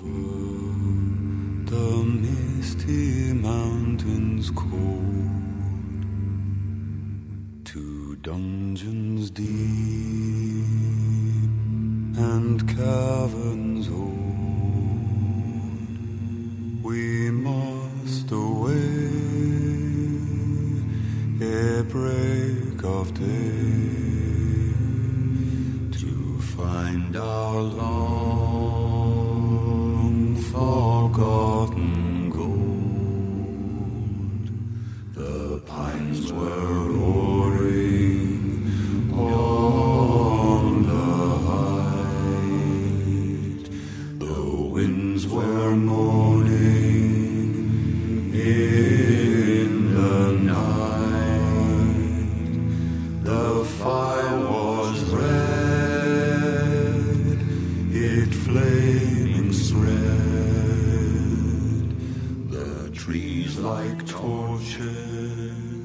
The misty mountains cold, to dungeons deep and caverns old, we must away ere break of day to find our long forgotten gold. The pines were roaring on the height, the winds were moaning in the night. The fire was red, it flaming spread, the trees like torches